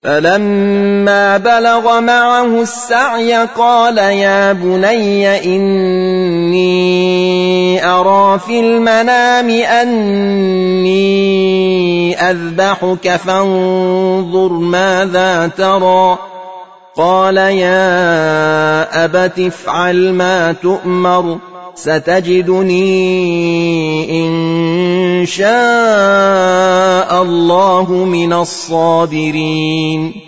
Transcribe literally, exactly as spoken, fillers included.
فلما بلغ معه السعي قال يا بني إني أرى في المنام أني أذبحك فانظر ماذا ترى قال يا أبت افعل ما تؤمر ستجدني إن شاء الله من الصابرين